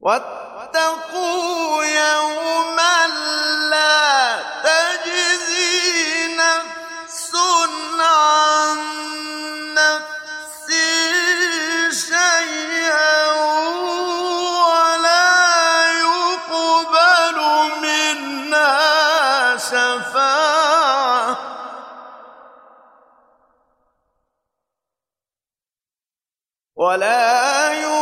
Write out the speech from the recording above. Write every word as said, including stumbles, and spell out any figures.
واتقوا يوما لا تجزي نفس عن نفس شيئا ولا يقبل منها شفاعة ولا